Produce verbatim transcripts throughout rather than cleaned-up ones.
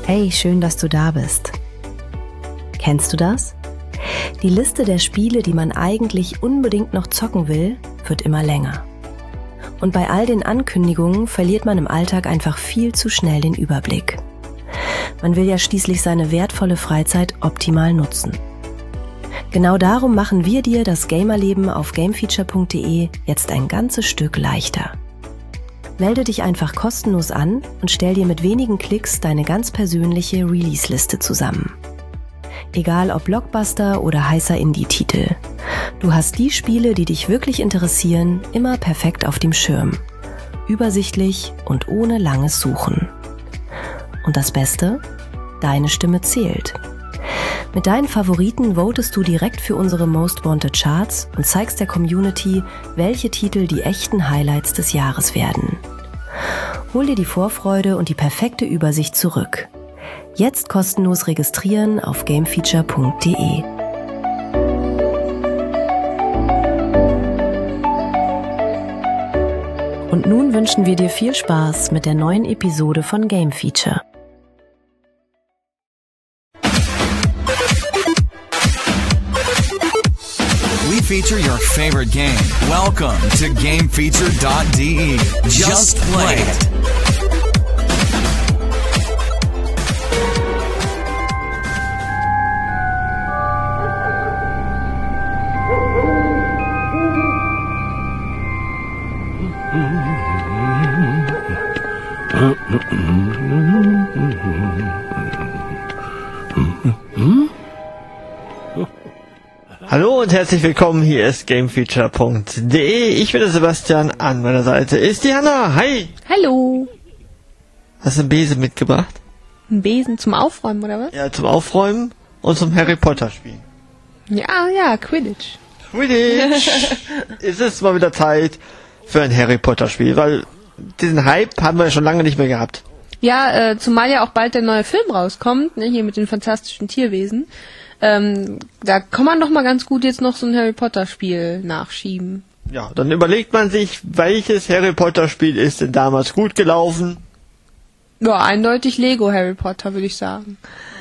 Hey, schön, dass du da bist. Kennst du das? Die Liste der Spiele, die man eigentlich unbedingt noch zocken will, wird immer länger. Und bei all den Ankündigungen verliert man im Alltag einfach viel zu schnell den Überblick. Man will ja schließlich seine wertvolle Freizeit optimal nutzen. Genau darum machen wir dir das Gamerleben auf gamefeature punkt de jetzt ein ganzes Stück leichter. Melde dich einfach kostenlos an und stell dir mit wenigen Klicks deine ganz persönliche Release-Liste zusammen. Egal ob Blockbuster oder heißer Indie-Titel. Du hast die Spiele, die dich wirklich interessieren, immer perfekt auf dem Schirm. Übersichtlich und ohne langes Suchen. Und das Beste? Deine Stimme zählt. Mit deinen Favoriten votest du direkt für unsere Most Wanted Charts und zeigst der Community, welche Titel die echten Highlights des Jahres werden. Hol dir die Vorfreude und die perfekte Übersicht zurück. Jetzt kostenlos registrieren auf gamefeature punkt de. Und nun wünschen wir dir viel Spaß mit der neuen Episode von Game Feature. We feature your favorite game. Welcome to game feature dot de. Just play it. Hallo und herzlich willkommen, hier ist gamefeature punkt de. Ich bin der Sebastian, an meiner Seite ist die Hanna. Hi! Hallo! Hast du einen Besen mitgebracht? Ein Besen zum Aufräumen, oder was? Ja, zum Aufräumen und zum Harry Potter spielen. Ja, ja, Quidditch. Quidditch! Es ist mal wieder Zeit für ein Harry Potter Spiel, weil diesen Hype haben wir ja schon lange nicht mehr gehabt. Ja, äh, zumal ja auch bald der neue Film rauskommt, ne, hier mit den fantastischen Tierwesen. Ähm, da kann man doch mal ganz gut jetzt noch so ein Harry Potter Spiel nachschieben. Ja, dann überlegt man sich, welches Harry Potter Spiel ist denn damals gut gelaufen? Ja, eindeutig Lego Harry Potter, würde ich sagen.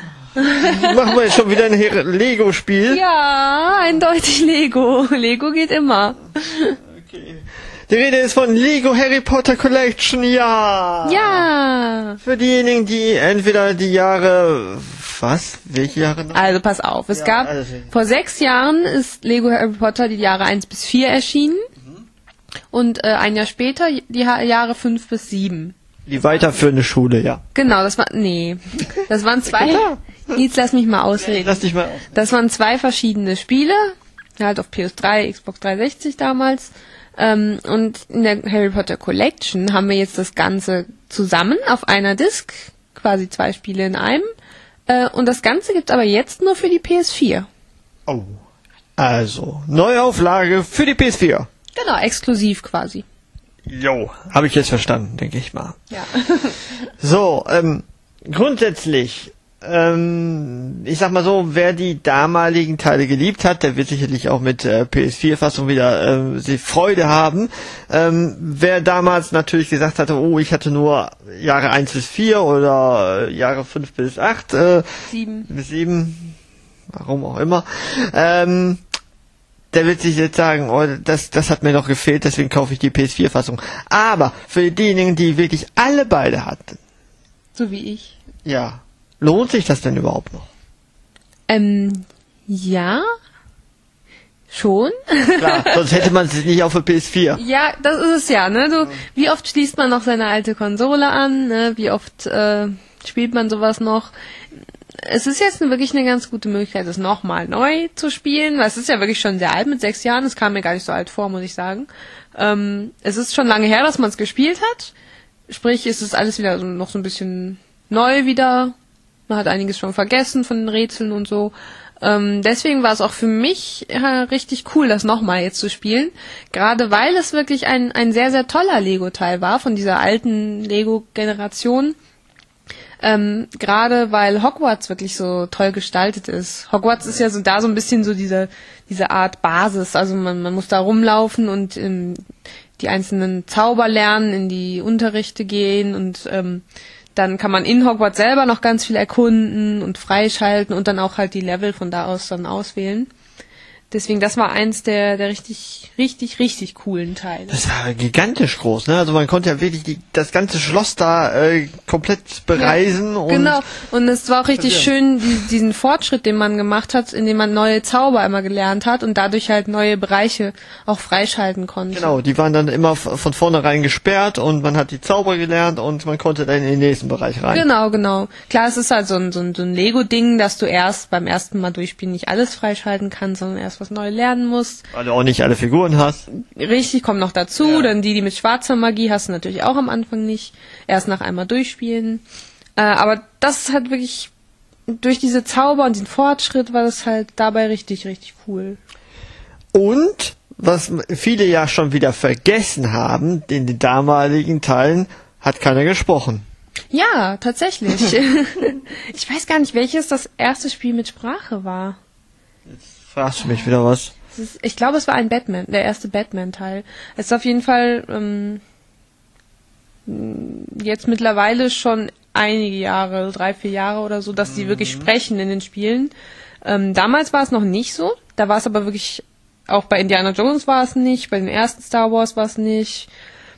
Machen wir jetzt schon wieder ein Lego-Spiel? Ja, eindeutig Lego. Lego geht immer. Okay. Die Rede ist von Lego Harry Potter Collection, ja! Ja! Für diejenigen, die entweder die Jahre... Was? Welche Jahre noch? Also pass auf, es ja, gab... Also, vor sechs Jahren ist Lego Harry Potter die Jahre eins bis vier erschienen. Mhm. Und äh, ein Jahr später die ha- Jahre fünf bis sieben. Die weiterführende Schule, ja. Genau, das war... Nee. Das waren zwei... Jetzt lass mich mal ausreden. Lass dich mal ausreden. Das waren zwei verschiedene Spiele. Halt auf P S drei, Xbox dreihundertsechzig damals. Ähm, und in der Harry Potter Collection haben wir jetzt das Ganze zusammen auf einer Disc. Quasi zwei Spiele in einem. Äh, und das Ganze gibt's aber jetzt nur für die P S vier. Oh. Also, Neuauflage für die P S vier. Genau, exklusiv quasi. Jo, habe ich jetzt verstanden, denke ich mal. Ja. So, ähm, grundsätzlich, ähm, ich sag mal so, wer die damaligen Teile geliebt hat, der wird sicherlich auch mit äh, P S vier Fassung wieder äh, sie Freude haben. Ähm, wer damals natürlich gesagt hatte, oh, ich hatte nur Jahre eins bis vier oder äh, Jahre fünf bis acht, äh, sieben bis sieben, warum auch immer, ähm, der wird sich jetzt sagen, oh, das, das hat mir noch gefehlt, deswegen kaufe ich die P S vier Fassung. Aber für diejenigen, die wirklich alle beide hatten, so wie ich. Ja. Lohnt sich das denn überhaupt noch? Ähm, ja. Schon. Klar, sonst hätte man es nicht auf der P S vier. Ja, das ist es ja, ne? Du, wie oft schließt man noch seine alte Konsole an, ne? Wie oft äh, spielt man sowas noch? Es ist jetzt eine, wirklich eine ganz gute Möglichkeit, das nochmal neu zu spielen, weil es ist ja wirklich schon sehr alt mit sechs Jahren. Es kam mir gar nicht so alt vor, muss ich sagen. Ähm, es ist schon lange her, dass man es gespielt hat. Sprich, es ist alles wieder so, noch so ein bisschen neu wieder. Man hat einiges schon vergessen von den Rätseln und so. Ähm, deswegen war es auch für mich äh, richtig cool, das nochmal jetzt zu spielen. Gerade weil es wirklich ein, ein sehr, sehr toller Lego-Teil war von dieser alten Lego-Generation. Ähm, gerade weil Hogwarts wirklich so toll gestaltet ist. Hogwarts ist ja so da so ein bisschen so diese, diese Art Basis. Also man, man muss da rumlaufen und ähm, die einzelnen Zauber lernen, in die Unterrichte gehen und ähm, Dann kann man in Hogwarts selber noch ganz viel erkunden und freischalten und dann auch halt die Level von da aus dann auswählen. Deswegen, das war eins der, der richtig, richtig, richtig coolen Teile. Das war gigantisch groß, ne? Also man konnte ja wirklich die, das ganze Schloss da äh, komplett bereisen. Ja, und genau. Und es war auch richtig schön, die, diesen Fortschritt, den man gemacht hat, indem man neue Zauber immer gelernt hat und dadurch halt neue Bereiche auch freischalten konnte. Genau, die waren dann immer von vornherein gesperrt und man hat die Zauber gelernt und man konnte dann in den nächsten Bereich rein. Genau, genau. Klar, es ist halt so ein, so ein, so ein Lego-Ding, dass du erst beim ersten Mal durchspielen nicht alles freischalten kannst, sondern erst was neu lernen musst. Weil du auch nicht alle Figuren hast. Richtig, kommt noch dazu. Ja. Dann die, die mit schwarzer Magie hast du natürlich auch am Anfang nicht. Erst nach einmal durchspielen. Äh, aber das ist halt wirklich, durch diese Zauber und den Fortschritt war das halt dabei richtig, richtig cool. Und, was viele ja schon wieder vergessen haben, in den damaligen Teilen hat keiner gesprochen. Ja, tatsächlich. Ich weiß gar nicht, welches das erste Spiel mit Sprache war. Fragst du mich wieder was? Es ist, ich glaube, es war ein Batman, der erste Batman-Teil. Es ist auf jeden Fall ähm, jetzt mittlerweile schon einige Jahre, drei, vier Jahre oder so, dass die mhm. wirklich sprechen in den Spielen. Ähm, damals war es noch nicht so. Da war es aber wirklich, auch bei Indiana Jones war es nicht, bei den ersten Star Wars war es nicht,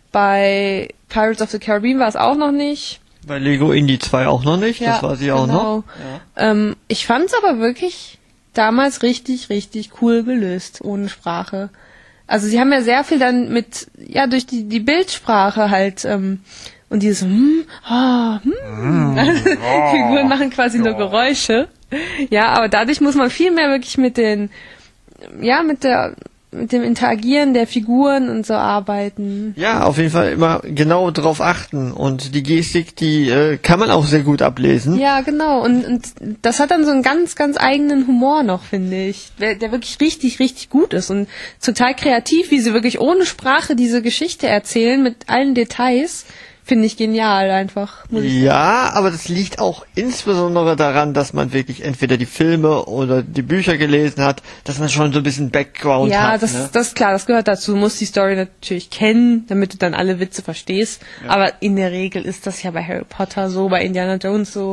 bei Pirates of the Caribbean war es auch noch nicht. Bei Lego Indie zwei auch noch nicht, Ja, das war sie auch genau. noch. Ja. Ähm, ich fand es aber wirklich damals richtig, richtig cool gelöst, ohne Sprache. Also sie haben ja sehr viel dann mit, ja, durch die, die Bildsprache halt, ähm, und dieses, hm, ah, hm. Oh, Figuren machen quasi oh. nur Geräusche. Ja, aber dadurch muss man viel mehr wirklich mit den, ja, mit der, mit dem Interagieren der Figuren und so arbeiten. Ja, auf jeden Fall immer genau drauf achten und die Gestik, die äh, kann man auch sehr gut ablesen. Ja, genau. Und, und das hat dann so einen ganz, ganz eigenen Humor noch, finde ich, der, der wirklich richtig, richtig gut ist und total kreativ, wie sie wirklich ohne Sprache diese Geschichte erzählen mit allen Details. Finde ich genial einfach. Muss ich ja, sagen. aber das liegt auch insbesondere daran, dass man wirklich entweder die Filme oder die Bücher gelesen hat, dass man schon so ein bisschen Background ja, hat. Ja, das, ne? das ist klar, das gehört dazu. Du musst die Story natürlich kennen, damit du dann alle Witze verstehst. Ja. Aber in der Regel ist das ja bei Harry Potter so, bei Indiana Jones so,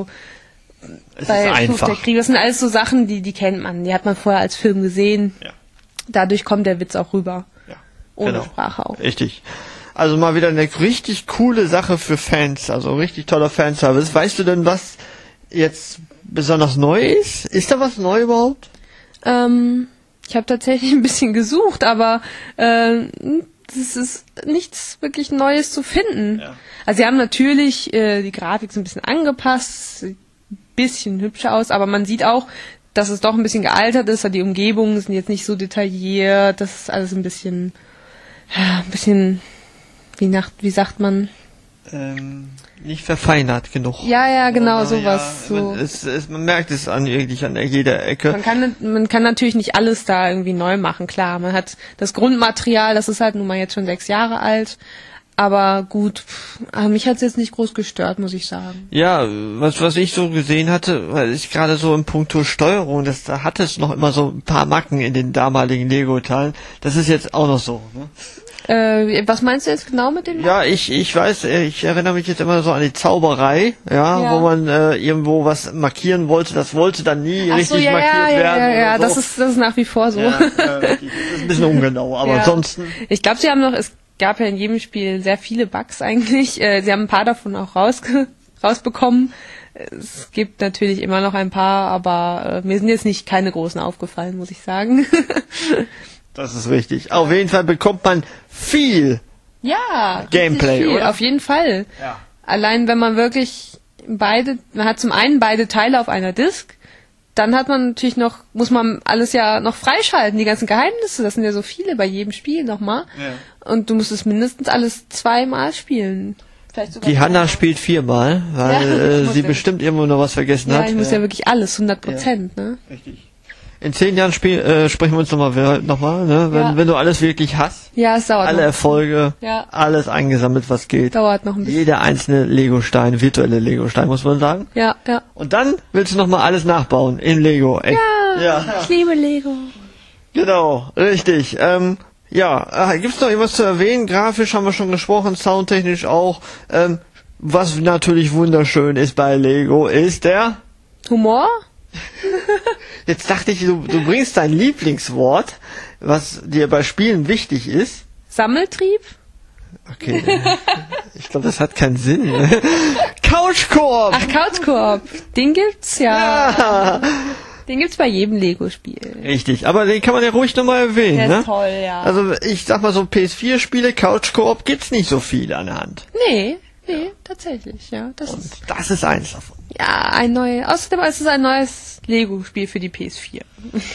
es bei ist Fluch einfach. der Krieg. Das sind alles so Sachen, die, die kennt man. Die hat man vorher als Film gesehen. Ja. Dadurch kommt der Witz auch rüber. Ja. Ohne Genau. Sprache auch. Richtig. Also mal wieder eine richtig coole Sache für Fans, also richtig toller Fanservice. Weißt du denn, was jetzt besonders neu ist? Ist da was neu überhaupt? Ähm, ich habe tatsächlich ein bisschen gesucht, aber äh, es ist nichts wirklich Neues zu finden. Ja. Also sie haben natürlich äh, die Grafik so ein bisschen angepasst, sieht ein bisschen hübscher aus, aber man sieht auch, dass es doch ein bisschen gealtert ist, die Umgebungen sind jetzt nicht so detailliert, das ist alles ein bisschen, ja, ein bisschen... Wie, nach, wie sagt man? Ähm, nicht verfeinert genug. Ja, ja, genau, Oder, sowas. Ja, so. man, es, es, man merkt es an wirklich an jeder Ecke. Man kann, man kann natürlich nicht alles da irgendwie neu machen, klar. Man hat das Grundmaterial, das ist halt nun mal jetzt schon sechs Jahre alt. Aber gut, pff, mich hat's jetzt nicht groß gestört, muss ich sagen. Ja, was was ich so gesehen hatte, weil ich gerade so im Punkto Steuerung, das, da hatte es noch immer so ein paar Macken in den damaligen Lego-Teilen. Das ist jetzt auch noch so, ne? Äh, was meinst du jetzt genau mit dem? Ja, ich ich weiß, ich erinnere mich jetzt immer so an die Zauberei, ja, Ja. wo man äh, irgendwo was markieren wollte, das wollte dann nie Ach richtig so, ja, markiert ja, ja, werden. ja, ja, oder das so. ist, das ist nach wie vor so. Ja, äh, das ist ein bisschen ungenau, aber Ja. ansonsten. Ich glaube, sie haben noch, es gab ja in jedem Spiel sehr viele Bugs eigentlich. Äh, sie haben ein paar davon auch rausge rausbekommen. Es gibt natürlich immer noch ein paar, aber äh, mir sind jetzt nicht keine großen aufgefallen, muss ich sagen. Das ist richtig. Auf jeden Fall bekommt man viel. Ja, Gameplay, richtig viel, oder? auf jeden Fall. Ja. Allein wenn man wirklich beide, man hat zum einen beide Teile auf einer Disk, dann hat man natürlich noch, muss man alles ja noch freischalten, die ganzen Geheimnisse, das sind ja so viele bei jedem Spiel nochmal. Ja. Und du musst es mindestens alles zweimal spielen. Vielleicht sogar Die Hanna dreimal. spielt viermal, weil Ja, äh, muss sie ja. bestimmt irgendwo noch was vergessen Ja, hat. ich muss ja, wirklich alles, hundert Prozent, ne? Richtig. In zehn Jahren spiel, äh, sprechen wir uns nochmal noch mal, ne? Wenn, Ja. wenn du alles wirklich hast, Ja, es dauert alle noch. Erfolge, Ja. alles eingesammelt, was geht. Dauert noch ein bisschen. Jeder einzelne Lego-Stein, virtuelle Lego-Stein, muss man sagen. Ja, ja. Und dann willst du nochmal alles nachbauen in Lego. Echt. Ja, Ja. ich liebe Lego. Genau, richtig. Ähm, ja, äh, gibt's noch irgendwas zu erwähnen? Grafisch haben wir schon gesprochen, soundtechnisch auch. Ähm, was natürlich wunderschön ist bei Lego, ist der... Humor? Jetzt dachte ich, du, du bringst dein Lieblingswort, was dir bei Spielen wichtig ist. Sammeltrieb? Okay, ich glaube, das hat keinen Sinn. Couch-Koop! Ach, Couch-Koop. Den gibt's ja. Ja. Den gibt's bei jedem Lego-Spiel. Richtig, aber den kann man ja ruhig nochmal erwähnen. Der ne? ist toll, ja. Also ich sag mal so, P S vier Spiele, Couch-Koop gibt's nicht so viele an der Hand. Nee, nee, tatsächlich, ja. Das Und ist, das ist eins davon. ja, ein neues, außerdem ist es ein neues Lego-Spiel für die P S vier.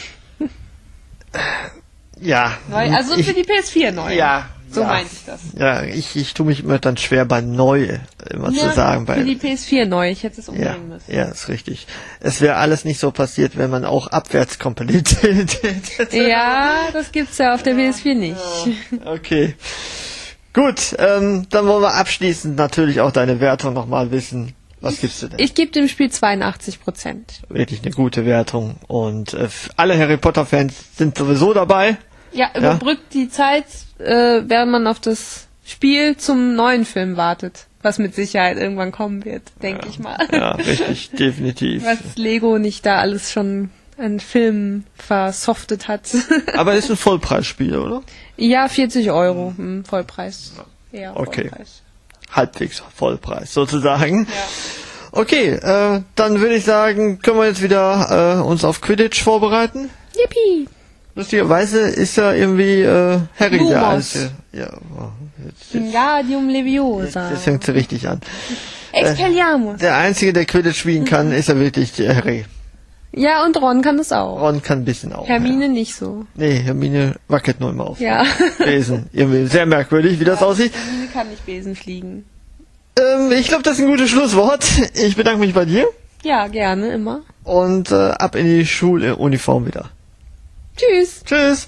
Ja. Neu, also ich, für die P S vier neu. Ja. So ja. meinte ich das. Ja, ich, ich tue mich immer dann schwer bei neu immer Ja, zu sagen. Bei, für die P S vier neu, ich hätte es ja, umbringen müssen. ja, ist richtig. Es wäre alles nicht so passiert, wenn man auch Abwärtskompatibilität hätte. Ja, das gibt's ja auf der P S vier nicht. Okay. Gut, ähm, dann wollen wir abschließend natürlich auch deine Wertung nochmal wissen. Was gibst du denn? Ich gebe dem Spiel zweiundachtzig Prozent. Wirklich eine gute Wertung. Und äh, alle Harry Potter Fans sind sowieso dabei. Ja, überbrückt die Zeit, äh, während man auf das Spiel zum neuen Film wartet. Was mit Sicherheit irgendwann kommen wird, denke ja. ich mal. Ja, richtig, definitiv. Was Lego nicht da alles schon an Filmen versoftet hat. Aber ist ein Vollpreisspiel, oder? Ja, vierzig Euro, hm, Vollpreis. Ja, Okay. Vollpreis. Halbwegs Vollpreis, sozusagen. Ja. Okay, äh, dann würde ich sagen, können wir jetzt wieder äh, uns auf Quidditch vorbereiten. Yippie! Lustigerweise ist ja irgendwie äh, Harry Lumos. der Alte. Ja, oh, jetzt, jetzt, Wingardium Leviosa. jetzt fängt sie richtig an. Expelliarmus. Der Einzige, der Quidditch spielen kann, ist ja wirklich der Harry. Ja, und Ron kann das auch. Ron kann ein bisschen auch. Hermine Ja. nicht so. Nee, Hermine wackelt nur immer auf. Ja. Besen. Irgendwie sehr merkwürdig, wie das aussieht. Hermine kann nicht Besen fliegen. Ähm, ich glaube, das ist ein gutes Schlusswort. Ich bedanke mich bei dir Ja, gerne, immer. und äh, ab in die Schuluniform wieder. Tschüss. Tschüss.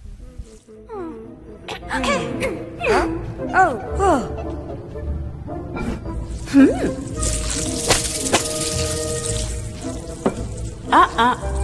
Oh, oh. Hmm. Ah, ah.